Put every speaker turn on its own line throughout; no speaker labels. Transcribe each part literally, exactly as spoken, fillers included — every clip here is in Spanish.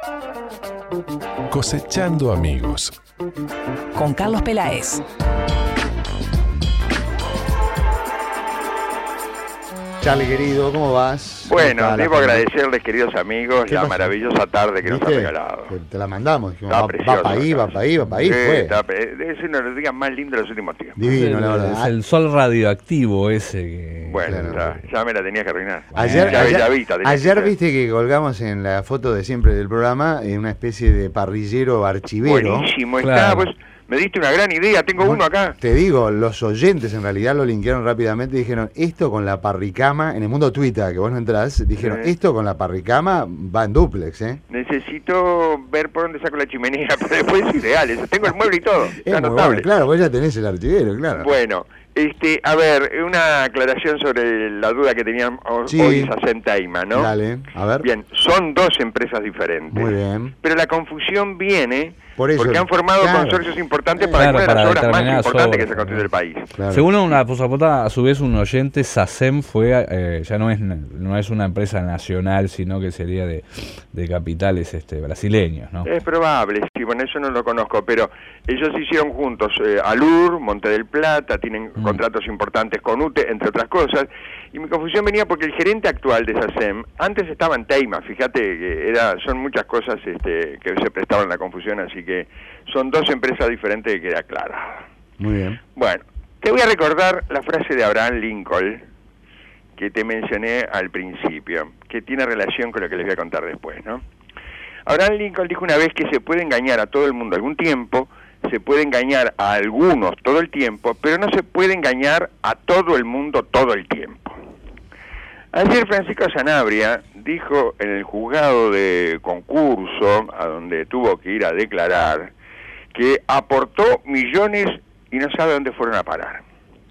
Cosechando amigos.
Con Carlos Peláez.
Charlie, querido, ¿cómo vas?
Bueno,
¿Cómo
debo agradecerles, queridos amigos, la
pasó?
maravillosa tarde que nos
¿Viste?
han regalado.
Te, te la mandamos, dijimos,
Está
va,
precioso,
va para ahí, va para ahí, va para ahí,
Sí,
fue.
está, debe ser uno de los días más lindos de los últimos tiempos.
Divino, la verdad.
Es el sol radioactivo ese que...
Bueno,
Claro.
está, ya me la tenía que arruinar.
Ayer,
Ya,
ayer,
ya vista, tenía
ayer
que ser.
viste que colgamos en la foto de siempre del programa en una especie de parrillero archivero.
Buenísimo,
Claro.
está, pues me diste una gran idea, tengo
Bueno,
uno acá.
Te digo, los oyentes en realidad lo linkearon rápidamente y dijeron, esto con la parricama, en el mundo Twitter, que vos no entrás, dijeron,
Sí.
esto con la parricama va en duplex, ¿eh?
Necesito ver por dónde saco la chimenea, pero después es ideal, eso. Tengo el mueble y todo,
Es
está
muy
notable.
bueno, claro, vos ya tenés el archivero, claro.
Bueno, este, a ver, una aclaración sobre la duda que tenían o-
Sí.
hoy Sacem Teima, ¿no?
Dale, a ver.
Bien, son dos empresas diferentes.
Muy bien.
Pero la confusión viene
Por eso,
porque han formado
claro.
consorcios importantes
Eh,
para
claro,
algunas de las
para
obras más
determinadas
importantes que
obras,
se ha construido el país.
Claro.
Según una posapota, a su vez un oyente, SACEM fue, eh, ya no es no es una empresa nacional, sino que sería de, de capitales este, brasileños, ¿no?
Es probable, sí, bueno, eso no lo conozco, pero ellos hicieron juntos eh, Alur, Monte del Plata, tienen
Mm.
contratos importantes con U T E, entre otras cosas, y mi confusión venía porque el gerente actual de SACEM, antes estaba en Teima, fíjate que era, son muchas cosas este, que se prestaban a la confusión, así que son dos empresas diferentes que queda claro.
Muy bien.
Bueno, te voy a recordar la frase de Abraham Lincoln que te mencioné al principio, que tiene relación con lo que les voy a contar después, ¿no? Abraham Lincoln dijo una vez que se puede engañar a todo el mundo algún tiempo, se puede engañar a algunos todo el tiempo, pero no se puede engañar a todo el mundo todo el tiempo. Ayer Francisco Sanabria dijo en el juzgado de concurso, a donde tuvo que ir a declarar, que aportó millones y no sabe dónde fueron a parar.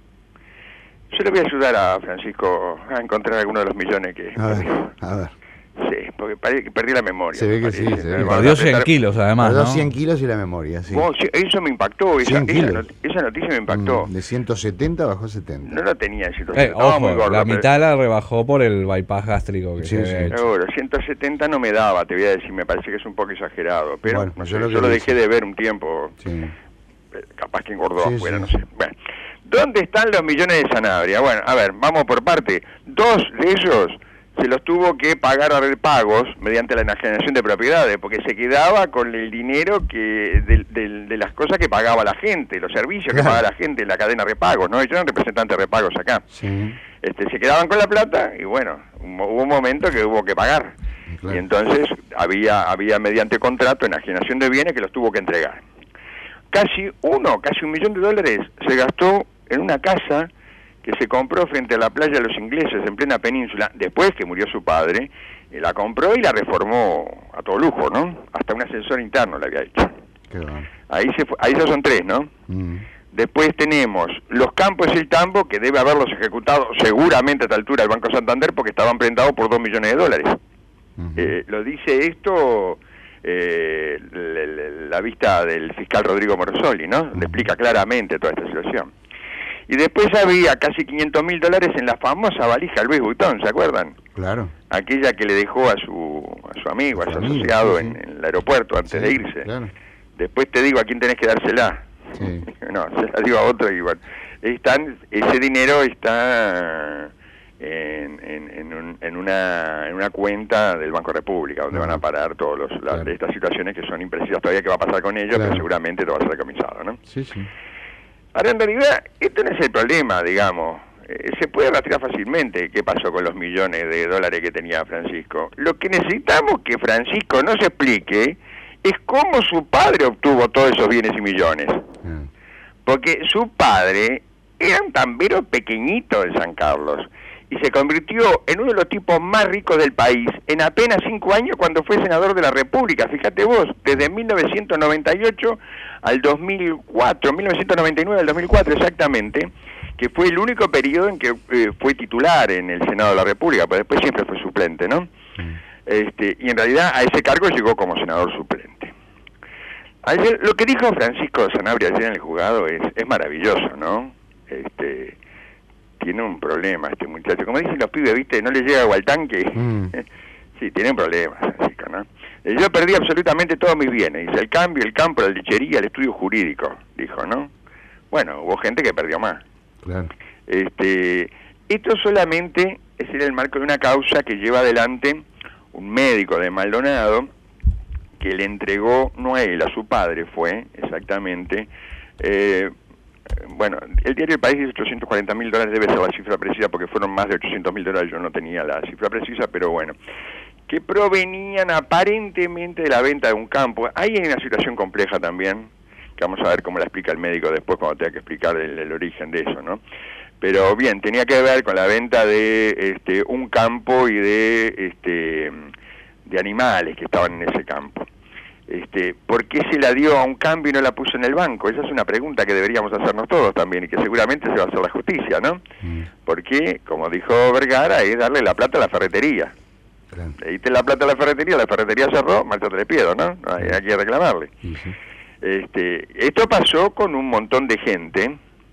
Yo le voy a ayudar a Francisco a encontrar alguno de los millones que
A ver,
perdió.
a ver.
Sí, porque pare- que perdí la memoria.
Se ve
me
que sí,
parece.
se ve.
Me
Y
van a
Perdió cien
apretar-
kilos además,
Perdió
¿no?
cien kilos y la memoria, sí.
Oh, sí, eso me impactó, esa,
cien
esa,
kilos.
not- esa noticia me impactó.
Mm, de ciento setenta bajó a setenta.
No lo tenía en ciento
Eh,
setenta, estaba muy
ojo,
gordo,
la
pero-
mitad la rebajó por el bypass gástrico que
Sí,
se
sí.
había hecho.
Seguro, ciento setenta no me daba, te voy a decir, me parece que es un poco exagerado, pero
Bueno,
no
yo
sé,
lo que
yo lo
dice.
dejé de ver un tiempo,
Sí.
eh, capaz que engordó
Sí,
afuera,
sí.
no sé. Bueno, ¿dónde están los millones de Sanabria? Bueno, a ver, vamos por parte. Dos de ellos se los tuvo que pagar a repagos mediante la enajenación de propiedades, porque se quedaba con el dinero que de, de- de las cosas que pagaba la gente, los servicios que
Claro.
pagaba la gente en la cadena de repagos, ¿no? Ellos eran representantes de repagos acá.
Sí.
Este, se quedaban con la plata y bueno, un- hubo un momento que hubo que pagar.
Claro.
Y entonces había, había mediante contrato enajenación de bienes que los tuvo que entregar. Casi uno, casi un millón de dólares se gastó en una casa que se compró frente a la playa de los ingleses en plena península, después que murió su padre, eh, la compró y la reformó a todo lujo, ¿no? Hasta un ascensor interno le había hecho.
Qué bueno.
Ahí se fue, ahí ya son tres, ¿no?
Mm.
Después tenemos los campos y el tambo, que debe haberlos ejecutado seguramente a esta altura el Banco Santander, porque estaban prestados por dos millones de dólares.
Ujú.
Eh, lo dice esto eh, la, la- la vista del fiscal Rodrigo Morosoli, ¿no? Donde explica claramente toda esta situación. Y después había casi quinientos mil dólares en la famosa valija Louis Vuitton, ¿se acuerdan?
Claro.
Aquella que le dejó a su, a su amigo, a
A
su
su amigo,
asociado
sí, sí.
En, en el aeropuerto antes
Sí,
de irse.
Claro.
Después te digo a quién tenés que dársela.
Sí.
No, se la digo a otro y bueno. Están, ese dinero está en, en, en, un- en una, en una cuenta del Banco República, donde
Ajá.
van a parar todas las
Claro.
de estas situaciones que son imprecisas todavía qué va a pasar con ellos,
Claro.
pero seguramente todo va a ser decomisado, ¿no?
Sí, sí.
Ahora, en realidad, esto no es el problema, digamos. Eh, se puede rastrear fácilmente qué pasó con los millones de dólares que tenía Francisco. Lo que necesitamos que Francisco nos explique es cómo su padre obtuvo todos esos bienes y millones.
Ah.
Porque su padre era un tambero pequeñito en San Carlos y se convirtió en uno de los tipos más ricos del país en apenas cinco años cuando fue senador de la República. Fíjate vos, desde mil novecientos noventa y ocho al dos mil cuatro, mil novecientos noventa y nueve al dos mil cuatro exactamente, que fue el único periodo en que eh, fue titular en el Senado de la República, pero después siempre fue suplente, ¿no?
Mm.
Este, y en realidad a ese cargo llegó como senador suplente. Ayer, lo que dijo Francisco Sanabria ayer en el juzgado es, es maravilloso, ¿no? Este, tiene un problema este muchacho. Como dicen los pibes, ¿viste? No le llega agua al tanque.
Mm.
Sí, tiene un problema, Francisco, ¿no? Eh, yo perdí absolutamente todos mis bienes, el cambio, el campo, la lechería, el estudio jurídico, dijo, ¿no? Bueno, hubo gente que perdió más.
Claro.
Este, esto solamente es en el marco de una causa que lleva adelante un médico de Maldonado, que le entregó, no a él, a su padre fue, exactamente, eh, bueno, el diario El País dice ochocientos cuarenta mil dólares, debe ser la cifra precisa, porque fueron más de ochocientos mil dólares, yo no tenía la cifra precisa, pero bueno, que provenían aparentemente de la venta de un campo. Ahí hay una situación compleja también, que vamos a ver cómo la explica el médico después cuando tenga que explicar el, el origen de eso, ¿no? Pero bien, tenía que ver con la venta de este un campo y de este de animales que estaban en ese campo. Este, ¿por qué se la dio a un cambio y no la puso en el banco? Esa es una pregunta que deberíamos hacernos todos también y que seguramente se va a hacer la justicia, ¿no? Mm. Porque, como dijo Vergara, es darle la plata a la ferretería. Claro. Le diste la plata a la ferretería, la ferretería cerró, marchate de piedo, ¿no? No hay, hay que reclamarle. Sí, sí. Este, esto pasó con un montón de gente.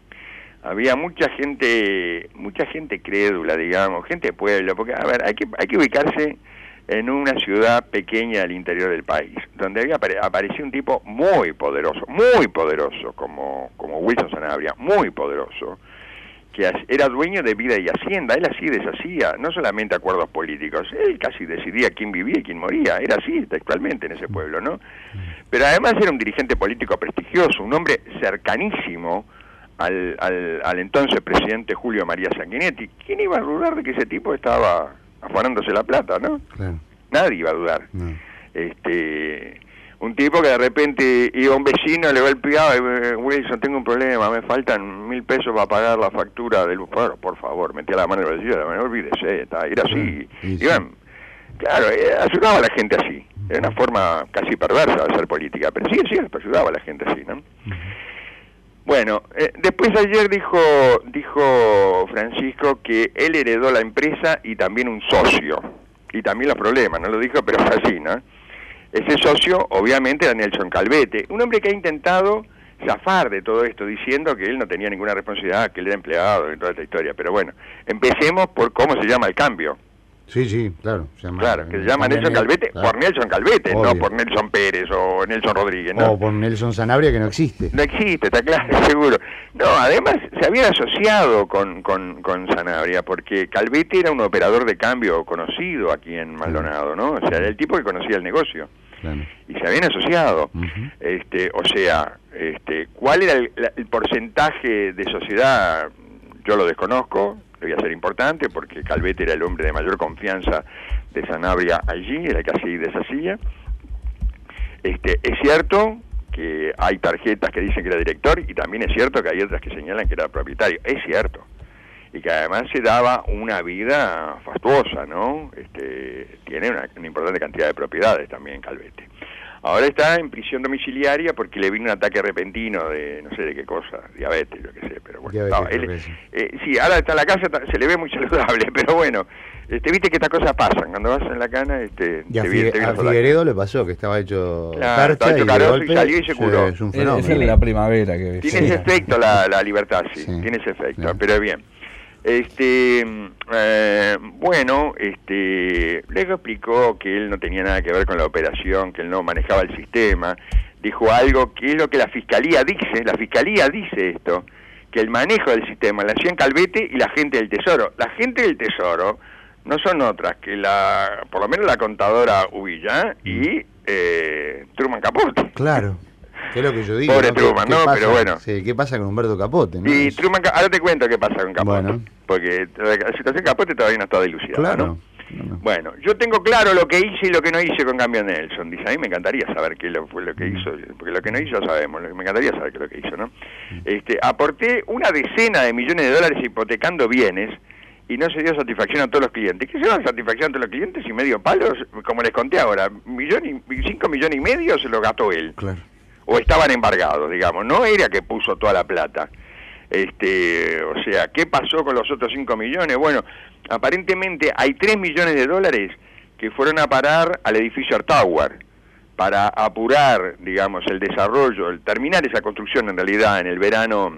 Había mucha gente, mucha gente crédula, digamos, gente de pueblo, porque, a ver, hay que, hay que ubicarse en una ciudad pequeña del interior del país, donde había apare apareció un tipo muy poderoso, muy poderoso, como, como Wilson Sanabria, muy poderoso, que era dueño de vida y hacienda. Él así deshacía, no solamente acuerdos políticos, él casi decidía quién vivía y quién moría, era así textualmente en ese pueblo, ¿no? Pero además era un dirigente político prestigioso, un hombre cercanísimo al, al, al entonces presidente Julio María Sanguinetti. ¿Quién iba a dudar de que ese tipo estaba afanándose la plata, no? Claro. Nadie iba a dudar. No. Este, un tipo que de repente iba a un vecino, le golpeaba, Wilson, tengo un problema, me faltan mil pesos para pagar la factura del... Bueno, por favor, metía la mano en el bolsillo, no olvídese, está, era así. Sí, sí. Iban, claro, ayudaba a la gente así. Era una forma casi perversa de hacer política, pero sí es cierto, ayudaba a la gente así, ¿no? Bueno, eh, después ayer dijo dijo Francisco que él heredó la empresa y también un socio, y también los problemas, no lo dijo, pero es así, ¿no? Ese socio, obviamente, era Nelson Calvete, un hombre que ha intentado zafar de todo esto, diciendo que él no tenía ninguna responsabilidad, que él era empleado en toda esta historia, pero bueno, empecemos por cómo se llama el cambio.
Sí, sí, claro. Se llama,
claro, que se llama Nelson Calvete, claro, por Nelson Calvete, obvio, no por Nelson Pérez o Nelson Rodríguez, ¿no?
O por Nelson Sanabria, que no existe.
No existe, está claro, seguro. No, además se habían asociado con, con, con Sanabria, porque Calvete era un operador de cambio conocido aquí en Maldonado, ¿no? O sea, era el tipo que conocía el negocio. Claro. Y se habían asociado. Uh-huh. este, o sea, este, ¿cuál era el, el porcentaje de sociedad? Yo lo desconozco. Debía ser importante porque Calvete era el hombre de mayor confianza de Sanabria allí, era el que así deshacía. Este, es cierto que hay tarjetas que dicen que era director y también es cierto que hay otras que señalan que era propietario, es cierto. Y que además se daba una vida fastuosa, ¿no? Este, tiene una, una importante cantidad de propiedades también Calvete. Ahora está en prisión domiciliaria porque le vino un ataque repentino de, no sé de qué cosa, diabetes, yo qué sé, pero bueno. Diabetes, no, él, eh, sí, ahora está en la casa, se le ve muy saludable, pero bueno, este, viste que estas cosas pasan, cuando vas en la cana, este,
y a, Figue, te a Figueredo le pasó, que estaba hecho
claro, estaba hecho carozo y, y salió y se curó.
Es un fenómeno. Es la primavera que
tiene sí. ese efecto la, la libertad, sí, sí, tiene ese efecto, sí. Pero bien. Este, eh, bueno, este, luego explicó que él no tenía nada que ver con la operación, que él no manejaba el sistema, dijo algo que es lo que la Fiscalía dice, la Fiscalía dice esto, que el manejo del sistema la hacían Calvete y la gente del Tesoro. La gente del Tesoro no son otras que la, por lo menos la contadora Ubilla y eh, Truman Capote.
Claro. Es lo que yo digo.
Pobre
¿no?
Truman, ¿no?
Pasa,
pero bueno.
Sí, ¿qué pasa con Humberto Capote? ¿no?
Y Truman, ahora te cuento qué pasa con Capote. Bueno. Porque la situación Capote todavía no está dilucidada, claro. ¿no? No, no. Bueno, yo tengo claro lo que hice y lo que no hice con Cambio Nelson. Dice, a mí me encantaría saber qué lo, fue lo que hizo, porque lo que no hizo sabemos, me encantaría saber qué es lo que hizo, ¿no? Este, aporté una decena de millones de dólares hipotecando bienes y no se dio satisfacción a todos los clientes. ¿Qué se da satisfacción a todos los clientes y medio palos? Como les conté ahora, millón y, cinco millones y medio se lo gastó él. Claro. O estaban embargados, digamos, no era que puso toda la plata. Este, o sea, ¿qué pasó con los otros cinco millones? Bueno, aparentemente hay tres millones de dólares que fueron a parar al edificio Art Tower para apurar, digamos, el desarrollo, el terminar esa construcción en realidad en el verano,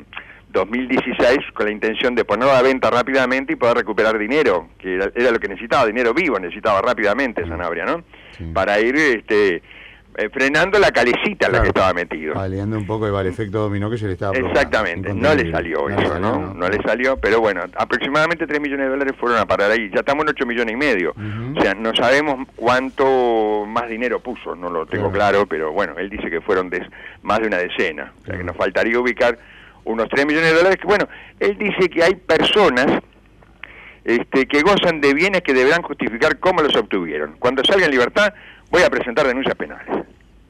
dos mil dieciséis con la intención de ponerlo a la venta rápidamente y poder recuperar dinero, que era, era lo que necesitaba, dinero vivo necesitaba rápidamente Sanabria, ¿no? Sí. Para ir este, eh, frenando la calecita en claro. la que estaba metido.
Paliando un poco el efecto dominó que se le estaba provocando.
Exactamente, no le salió no eso, ¿no? No, no le salió, pero bueno, aproximadamente tres millones de dólares fueron a parar ahí, ya estamos en ocho millones y medio, uh-huh. o sea, no sabemos cuánto más dinero puso, no lo tengo claro, claro pero bueno, él dice que fueron des, más de una decena, o sea uh-huh. que nos faltaría ubicar unos tres millones de dólares, que bueno, él dice que hay personas este, que gozan de bienes que deberán justificar cómo los obtuvieron. Cuando salga en libertad, voy a presentar denuncias penales.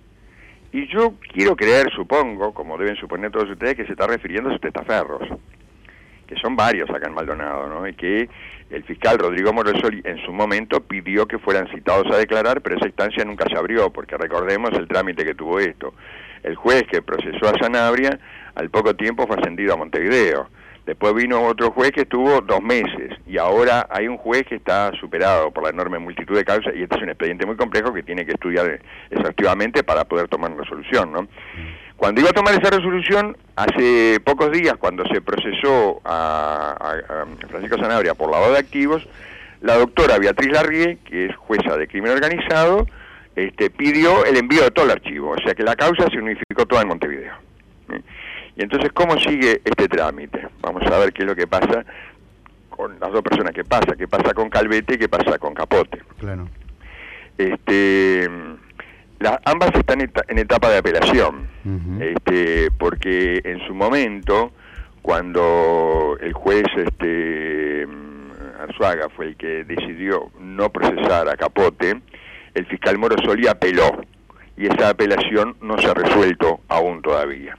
Y yo quiero creer, supongo, como deben suponer todos ustedes, que se está refiriendo a sus testaferros, que son varios acá en Maldonado, ¿no? Y que el fiscal Rodrigo Morosoli en su momento pidió que fueran citados a declarar, pero esa instancia nunca se abrió, porque recordemos el trámite que tuvo esto. El juez que procesó a Sanabria, al poco tiempo fue ascendido a Montevideo. Después vino otro juez que estuvo dos meses, y ahora hay un juez que está superado por la enorme multitud de causas, y este es un expediente muy complejo que tiene que estudiar exhaustivamente para poder tomar una resolución, ¿no? Cuando iba a tomar esa resolución, hace pocos días, cuando se procesó a, a, a Francisco Sanabria por lavado de activos, la doctora Beatriz Larrié, que es jueza de crimen organizado, este, pidió el envío de todo el archivo, o sea que la causa se unificó toda en Montevideo. ¿Sí? Y entonces, ¿cómo sigue este trámite? Vamos a ver qué es lo que pasa con las dos personas, qué pasa, qué pasa con Calvete y qué pasa con Capote.
Claro.
Este, la, ambas están et en etapa de apelación, uh-huh. este, porque en su momento, cuando el juez este, Arzuaga fue el que decidió no procesar a Capote, el fiscal Morosoli apeló, y esa apelación no se ha resuelto aún todavía.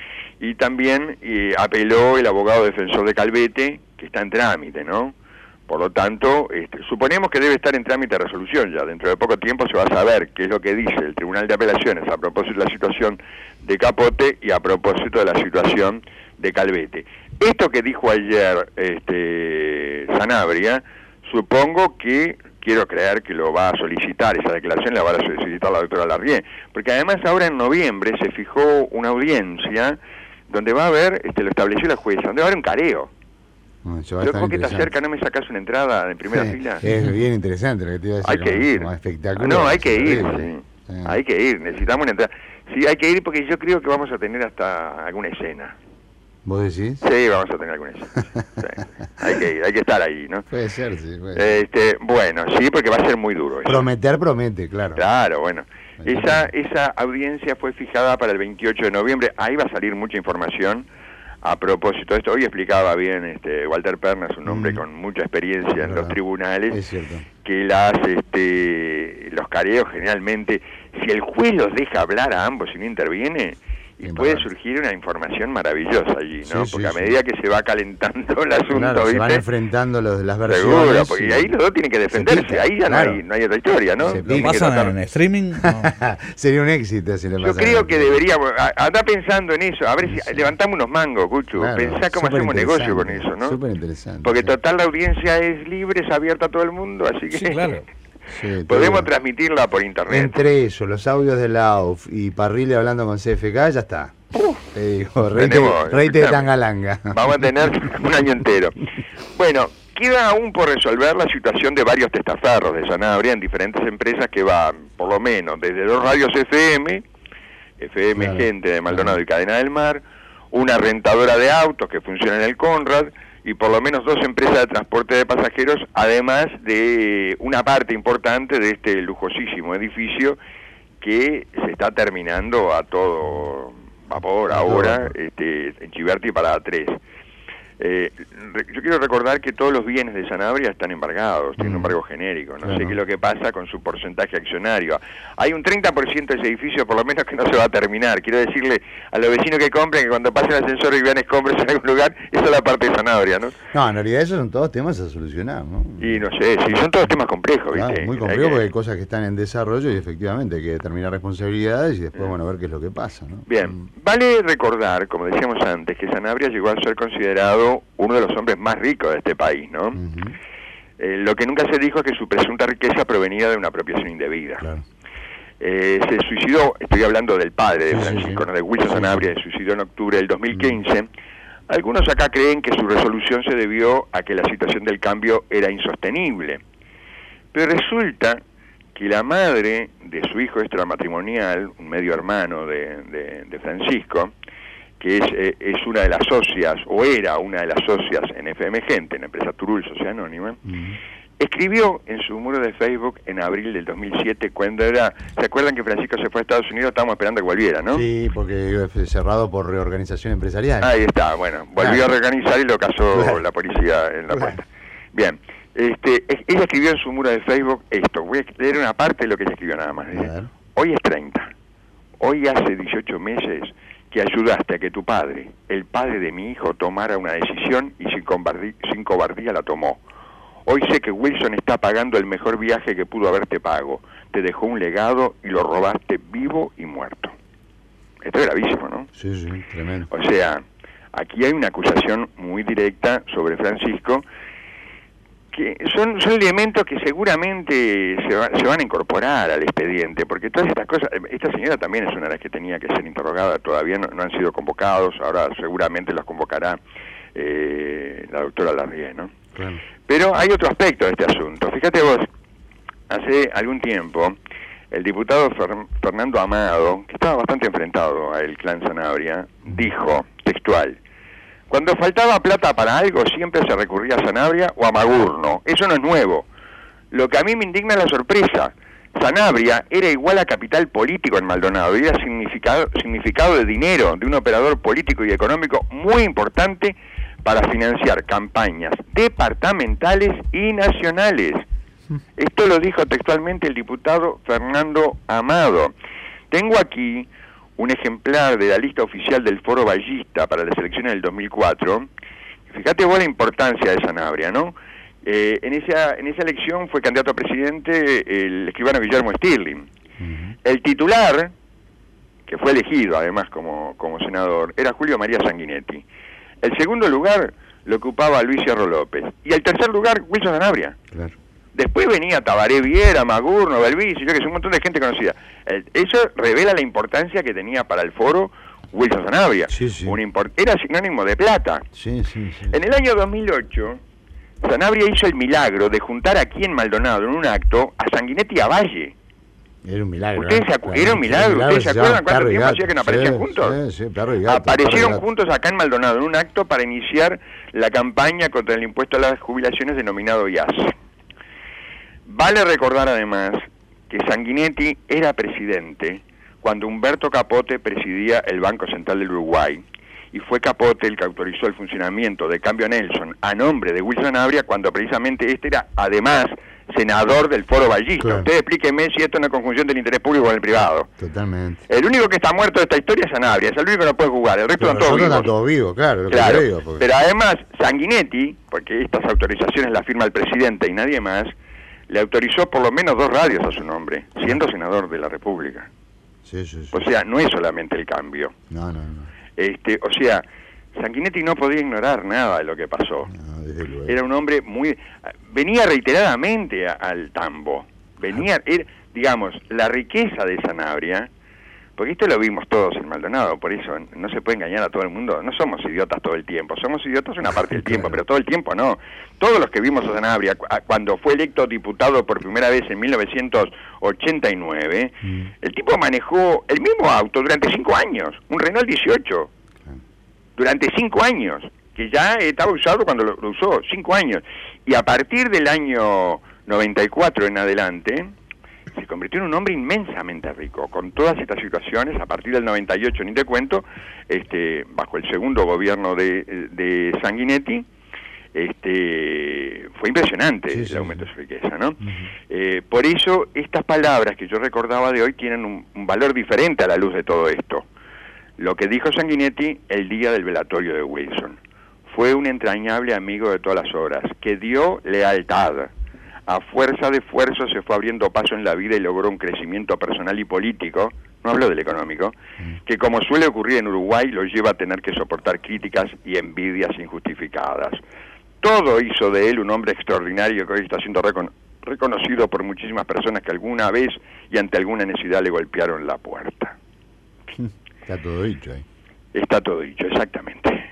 Y también eh, apeló el abogado defensor de Calvete, que está en trámite, ¿no? Por lo tanto, este, suponemos que debe estar en trámite de resolución ya. Dentro de poco tiempo se va a saber qué es lo que dice el Tribunal de Apelaciones a propósito de la situación de Capote y a propósito de la situación de Calvete. Esto que dijo ayer este, Sanabria, supongo que, quiero creer que lo va a solicitar, esa declaración la va a solicitar la doctora Larrié, porque además ahora en noviembre se fijó una audiencia donde va a haber, este, lo estableció la jueza, donde va a haber un careo.
No,
yo creo que te acerca, ¿no me sacas una entrada en primera
sí,
fila?
Es bien interesante lo que te iba a decir.
Hay que
como,
ir.
Como espectáculo.
No, hay que ir,
sí.
Sí. Hay que ir, necesitamos una entrada. Sí, hay que ir porque yo creo que vamos a tener hasta alguna escena.
¿Vos decís?
Sí, vamos a tener alguna escena. Sí. Hay que ir, hay que estar ahí, ¿no?
Puede ser, sí. Puede ser.
Este, bueno, sí, porque va a ser muy duro eso.
Prometer, promete, claro.
Claro, bueno. Esa, esa audiencia fue fijada para el veintiocho de noviembre. Ahí va a salir mucha información a propósito de esto. Hoy explicaba bien este, Walter Pernas, un hombre mm. con mucha experiencia en los tribunales,
es cierto.
Que las, este, los careos generalmente, si el juez los deja hablar a ambos y no interviene, y puede surgir una información maravillosa allí, ¿no?
Sí,
porque
sí,
a medida
sí.
que se va calentando el asunto,
claro,
¿viste?
se van enfrentando los, las versiones.
Seguro, porque
y...
ahí los dos tienen que defenderse,
pica,
ahí ya
claro.
no, hay, no hay otra historia, ¿no?
¿Lo pasan tratar... en streaming? No.
Sería un éxito si le
Yo creo que deberíamos, anda pensando en eso, a ver si sí. levantamos unos mangos, Cuchu,
claro,
pensá cómo hacemos negocio con eso, ¿no?
Súper interesante.
Porque
sí.
total la audiencia es libre, es abierta a todo el mundo, así que...
Sí, claro.
Sí,
podemos transmitirla por internet.
Entre eso, los audios de la U F y Parrile hablando con C F K, ya está.
Uf,
Te digo, reite, reite de tangalanga.
Vamos a tener un año entero. Bueno, queda aún por resolver la situación de varios testaferros de Sanabria en diferentes empresas que van, por lo menos, desde dos radios F M, F M claro, Gente de Maldonado claro. y Cadena del Mar, una rentadora de autos que funciona en el Conrad, y por lo menos dos empresas de transporte de pasajeros, además de una parte importante de este lujosísimo edificio que se está terminando a todo vapor ahora, este, en Chiverti para tres. Eh, yo quiero recordar que todos los bienes de Sanabria están embargados, tienen un embargo genérico, no claro. sé qué es lo que pasa con su porcentaje accionario. Hay un treinta por ciento de ese edificio por lo menos que no se va a terminar. Quiero decirle a los vecinos que compren que cuando pasen el ascensor y vean escombros en algún lugar, esa es la parte de Sanabria, ¿no?
No, en realidad esos son todos temas a solucionar, ¿no?
Y no sé, sí, son todos temas complejos,
claro,
¿viste?
muy complejos porque hay cosas que están en desarrollo y efectivamente hay que determinar responsabilidades y después, bueno, ver qué es lo que pasa, ¿no?
Bien, vale recordar, como decíamos antes, que Sanabria llegó a ser considerado uno de los hombres más ricos de este país, ¿no? Uh-huh. eh, lo que nunca se dijo es que su presunta riqueza provenía de una apropiación indebida.
Claro.
Eh, se suicidó, estoy hablando del padre de
sí,
Francisco,
sí, sí.
¿no? de Wilson
sí,
Sanabria,
sí.
se suicidó en octubre del dos mil quince, uh-huh. Algunos acá creen que su resolución se debió a que la situación del cambio era insostenible. Pero resulta que la madre de su hijo extramatrimonial, un medio hermano de, de, de Francisco, que es, eh, es una de las socias, o era una de las socias en F M Gente, en la empresa Turul, Sociedad Anónima, uh-huh. escribió en su muro de Facebook en abril del dos mil siete, cuando era, ¿se acuerdan que Francisco se fue a Estados Unidos? Estábamos esperando que volviera, ¿no?
Sí, porque fue cerrado por reorganización empresarial.
Ahí está, bueno, volvió claro. a reorganizar y lo casó claro. la policía en la puerta. Claro. Bien, este, ella escribió en su muro de Facebook esto, voy a leer una parte de lo que ella escribió nada más. Claro. Hoy es treinta, hoy hace dieciocho meses que ayudaste a que tu padre, el padre de mi hijo, tomara una decisión y sin cobardía, sin cobardía la tomó. Hoy sé que Wilson está pagando el mejor viaje que pudo haberte pago. Te dejó un legado y lo robaste vivo y muerto. Esto es gravísimo, ¿no?
Sí, sí, tremendo.
O sea, aquí hay una acusación muy directa sobre Francisco, que son, son elementos que seguramente se, va, se van a incorporar al expediente, porque todas estas cosas, esta señora también es una de las que tenía que ser interrogada, todavía no, no han sido convocados, ahora seguramente los convocará eh, la doctora Larrié, ¿no? Claro. Pero hay otro aspecto de este asunto. Fíjate vos, hace algún tiempo, el diputado Fer- Fernando Amado, que estaba bastante enfrentado al clan Sanabria, dijo, textual, cuando faltaba plata para algo siempre se recurría a Sanabria o a Magurno. Eso no es nuevo. Lo que a mí me indigna es la sorpresa. Sanabria era igual a capital político en Maldonado, y era significado, significado de dinero, de un operador político y económico muy importante para financiar campañas departamentales y nacionales. Esto lo dijo textualmente el diputado Fernando Amado. Tengo aquí un ejemplar de la lista oficial del Foro Ballista para las elecciones del dos mil cuatro. Fíjate vos la importancia de Sanabria, ¿no? Eh, en esa en esa elección fue candidato a presidente el escribano Guillermo Stirling. Uh-huh. El titular, que fue elegido además como, como senador, era Julio María Sanguinetti. El segundo lugar lo ocupaba Luis Hierro López. Y el tercer lugar, Wilson Sanabria. Claro. Después venía Tabaré Viera, Magurno, Belvis, yo que es un montón de gente conocida. El, eso revela la importancia que tenía para el foro Wilson Sanabria. Sí, sí. Un import, era sinónimo de plata. Sí, sí, sí. En el año dos mil ocho, Sanabria hizo el milagro de juntar aquí en Maldonado, en un acto, a Sanguinetti y a Valle.
Era un milagro.
¿Ustedes se acu- era un milagro. ¿Ustedes se acuerdan cuánto tiempo hacía que no aparecían sí, juntos? Sí, sí, perro y gato, Aparecieron perro y juntos acá en Maldonado, en un acto para iniciar la campaña contra el impuesto a las jubilaciones denominado I A S. Vale recordar además que Sanguinetti era presidente cuando Humberto Capote presidía el Banco Central del Uruguay, y fue Capote el que autorizó el funcionamiento de Cambio Nelson a nombre de Wilson Sanabria, cuando precisamente este era además senador del Foro Ballista. Claro. Usted explíqueme si esto es una conjunción del interés público con el privado.
Totalmente.
El único que está muerto de esta historia es Sanabria, es el único que no puede jugar, el resto están todos vivos.
Están todos vivos, claro. Lo
claro.
Que digo, porque...
Pero además Sanguinetti, porque estas autorizaciones las firma el presidente y nadie más, le autorizó por lo menos dos radios a su nombre, siendo senador de la República.
Sí, sí, sí.
O sea, no es solamente el cambio.
No, no, no.
Este, o sea, Sanguinetti no podía ignorar nada de lo que pasó. No, desde luego. Era un hombre muy... Venía reiteradamente a, al tambo. Venía, era, digamos, la riqueza de Sanabria, porque esto lo vimos todos en Maldonado, por eso no se puede engañar a todo el mundo. No somos idiotas todo el tiempo, somos idiotas una parte del tiempo, pero todo el tiempo no. Todos los que vimos a Sanabria, cuando fue electo diputado por primera vez en mil novecientos ochenta y nueve, mm. el tipo manejó el mismo auto durante cinco años, un Renault dieciocho, durante cinco años, que ya estaba usado cuando lo, lo usó, cinco años. Y a partir del año noventa y cuatro en adelante, se convirtió en un hombre inmensamente rico, con todas estas situaciones. A partir del noventa y ocho, ni te cuento, este, bajo el segundo gobierno de, de Sanguinetti, este, fue impresionante sí, el sí, aumento sí. de su riqueza, ¿no? Uh-huh. Eh, por eso, estas palabras que yo recordaba de hoy tienen un, un valor diferente a la luz de todo esto. Lo que dijo Sanguinetti el día del velatorio de Wilson: fue un entrañable amigo de todas las horas, que dio lealtad. A fuerza de esfuerzo se fue abriendo paso en la vida y logró un crecimiento personal y político, no hablo del económico, que como suele ocurrir en Uruguay, lo lleva a tener que soportar críticas y envidias injustificadas. Todo hizo de él un hombre extraordinario que hoy está siendo recon- reconocido por muchísimas personas que alguna vez y ante alguna necesidad le golpearon la puerta.
Está todo dicho ahí.
Está todo dicho, exactamente.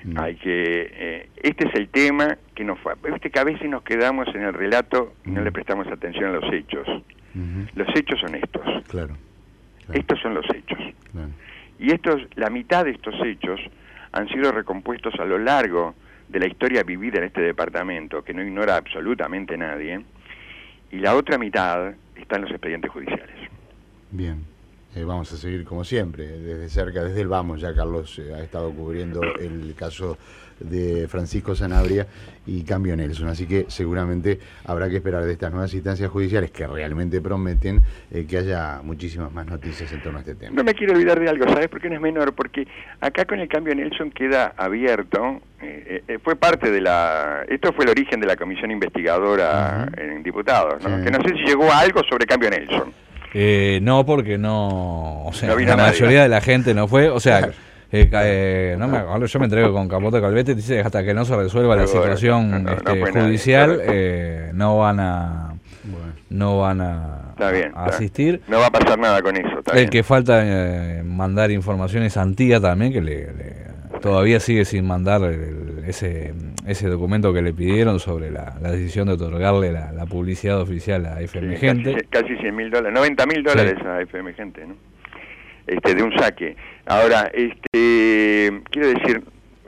Mm. Hay que... Eh, este es el tema que nos fue... Viste que a veces nos quedamos en el relato y no le prestamos atención a los hechos. Uh-huh. Los hechos son estos.
Claro. claro.
Estos son los hechos.
Claro.
Y estos, la mitad de estos hechos han sido recompuestos a lo largo de la historia vivida en este departamento, que no ignora absolutamente nadie, y la otra mitad está en los expedientes judiciales.
Bien. Eh, vamos a seguir como siempre, desde cerca, desde el vamos, ya Carlos eh, ha estado cubriendo el caso de Francisco Sanabria y Cambio Nelson, así que seguramente habrá que esperar de estas nuevas instancias judiciales que realmente prometen eh, que haya muchísimas más noticias en torno a este tema.
No me quiero olvidar de algo, ¿sabes por qué no es menor? Porque acá con el Cambio Nelson queda abierto, eh, eh, fue parte de la, esto fue el origen de la comisión investigadora uh-huh. en diputados, ¿no? Sí. Que no sé si llegó a algo sobre Cambio Nelson.
Eh, no, porque no, o sea,
no
la
nadie,
mayoría
¿no?
de la gente no fue, o sea, claro. eh, eh, no me acuerdo, yo me entrego con Capote Calvete, dice hasta que no se resuelva la situación no, no, este, no judicial, eh, no van a, bueno. no van a,
está bien,
a asistir.
No va a pasar nada con eso. Está
el
bien.
que falta eh, mandar informaciones a Antía también, que le, le todavía sigue sin mandar el, ese ese documento que le pidieron sobre la, la decisión de otorgarle la, la publicidad oficial a F M
sí,
Gente.
Casi, casi cien mil dólares, noventa mil dólares sí. a F M Gente, ¿no? Este, de un saque. Ahora, este, quiero decir,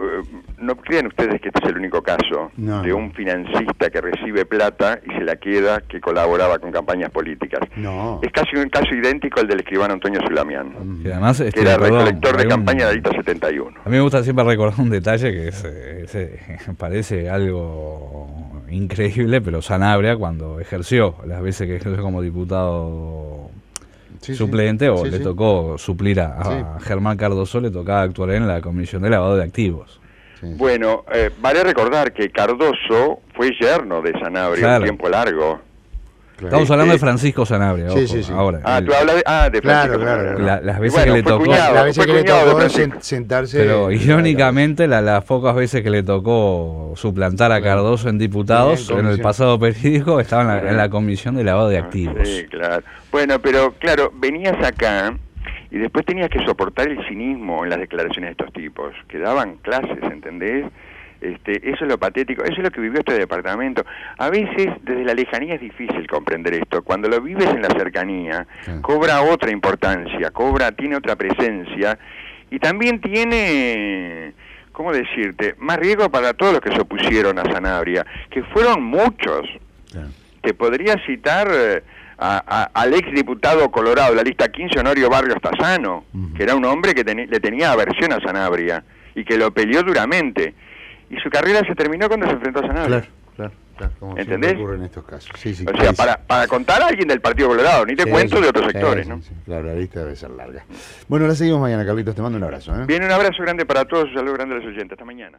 no crean ustedes que este es el único caso no, de un financista que recibe plata y se la queda, que colaboraba con campañas políticas.
No.
Es casi un caso idéntico al del escribano Antonio Zulamián,
y además, este,
que era
perdón,
recolector de
un,
campaña de Alita setenta y uno.
A mí me gusta siempre recordar un detalle que es, es, es, parece algo increíble, pero Sanabria, cuando ejerció, las veces que ejerció como diputado sí, suplente, sí. o sí, le sí. tocó suplir a, a sí. Germán Cardoso, le tocaba actuar en la Comisión de Lavado de Activos.
Sí. Bueno, eh, vale recordar que Cardoso fue yerno de Sanabria claro. un tiempo largo.
Claro. Estamos hablando de Francisco Sanabria,
sí,
ojo,
sí, sí.
ahora.
Ah,
el,
tú hablas de, ah, de Francisco
claro, claro,
Sanabria.
La, las veces
bueno,
que le tocó,
cuñado,
las veces que le tocó sentarse.
Pero irónicamente, la, las pocas veces que le tocó suplantar a Cardoso en diputados, en, en el pasado periódico, estaba en la, en la Comisión de Lavado de Activos.
Sí, claro. Bueno, pero claro, venías acá y después tenías que soportar el cinismo en las declaraciones de estos tipos, que daban clases, ¿entendés? Este, eso es lo patético, eso es lo que vivió este departamento. A veces desde la lejanía es difícil comprender esto. Cuando lo vives en la cercanía, sí. cobra otra importancia, cobra, tiene otra presencia y también tiene, ¿cómo decirte?, más riesgo para todos los que se opusieron a Sanabria, que fueron muchos. Sí. Te podría citar eh, a, a, al ex diputado colorado de la lista quince, Honorio Barrios Tazano, uh-huh. que era un hombre que ten, le tenía aversión a Sanabria y que lo peleó duramente. Y su carrera se terminó cuando se enfrentó a Sanabria.
Claro, claro, claro. Como
¿entendés?
Ocurre en estos casos. Sí, sí,
o sea, para, para contar a alguien del Partido Colorado, ni te sí, cuento
sí,
de otros
sí,
sectores,
sí,
¿no?
Sí, claro, la lista debe ser larga. Bueno, la seguimos mañana, Carlitos, te mando un abrazo. ¿eh?
Bien, un abrazo grande para todos, un saludo grande a los oyentes. Hasta mañana.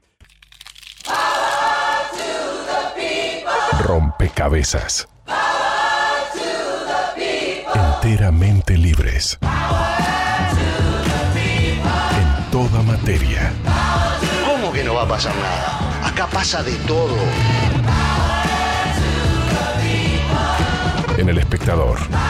Rompecabezas. Enteramente libres. En toda materia.
¿Cómo que no va a pasar nada? Acá pasa de todo.
En El Espectador.